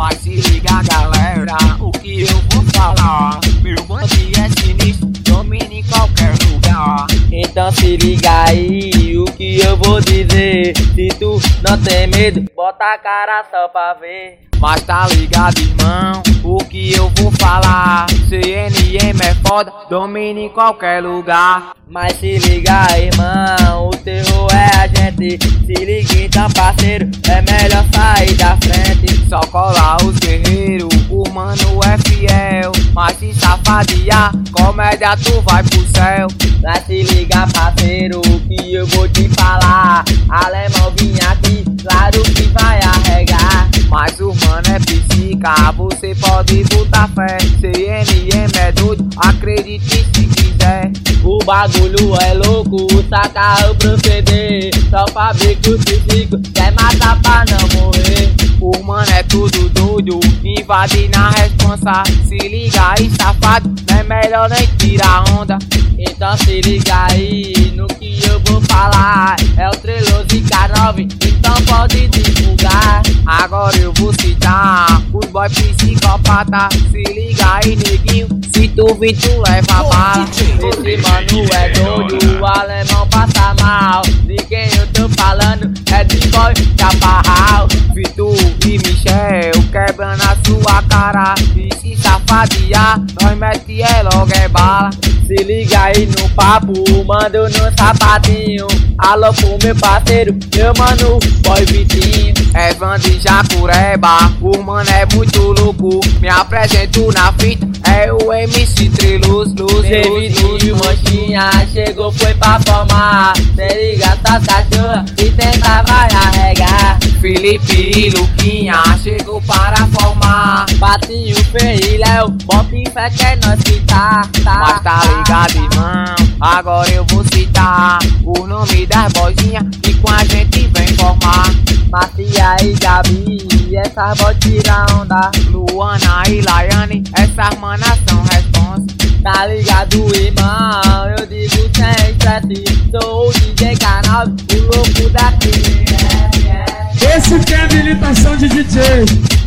Mas se liga, galera, o que eu vou falar. Meu bande é sinistro, domina em qualquer lugar. Então se liga aí, o que eu vou dizer. Se tu não tem medo, bota a cara só pra ver. Mas tá ligado, irmão, o que eu vou falar. CNM é foda, domina em qualquer lugar. Mas se liga, irmão, o terror é a gente. Se liga então, parceiro, é melhor sair da frente. Só cola os guerreiros, o mano é fiel. Mas se safadiar, comédia tu vai pro céu. Mas se liga, parceiro, o que eu vou te falar. Alemão vinha aqui, claro que vai arregar. Mas o mano é psica, você pode botar fé. CNM é doido, acredite se quiser. O bagulho é louco, saca o proceder. Só fabrica o psico, quer matar pra não morrer. O mano é tudo doido, invade na responsa. Se liga aí, safado, não é melhor nem tirar onda. Então se liga aí no que eu vou falar. É o Treloso e K9, então pode divulgar. Agora eu vou citar os boy psicopata. Se liga aí, neguinho, se tu vir tu leva bala. Esse mano é doido, o alemão passa mal. De quem eu tô falando é de boy chaparral. Vitor e Michel quebrando a sua cara. E se safadiar, nós mete logo é bala. Se liga aí no papo, mando no sapatinho. Alô pro meu parceiro, meu mano, boy Vitinho. É Van de Jacureba, o mano é muito louco. Me apresento na fita, é o MC Treloso. Vitinho, manchinha, chegou foi pra formar. Se liga essas cachorras, e tenta vai arregar. Felipe e Luquinha, chegou para formar. Batinho, Fê e Léo, bota em fé que é nós que tá. Mas tá ligado, irmão, agora eu vou citar o nome das boizinhas que com a gente vem formar. Macia e Gabi, essas boy tira onda. Luana e Laiane, essas manas são responsa. Tá ligado, irmão, eu digo sem estresse. Sou o DJ K9, o louco daqui. Esse que é habilitação de DJ.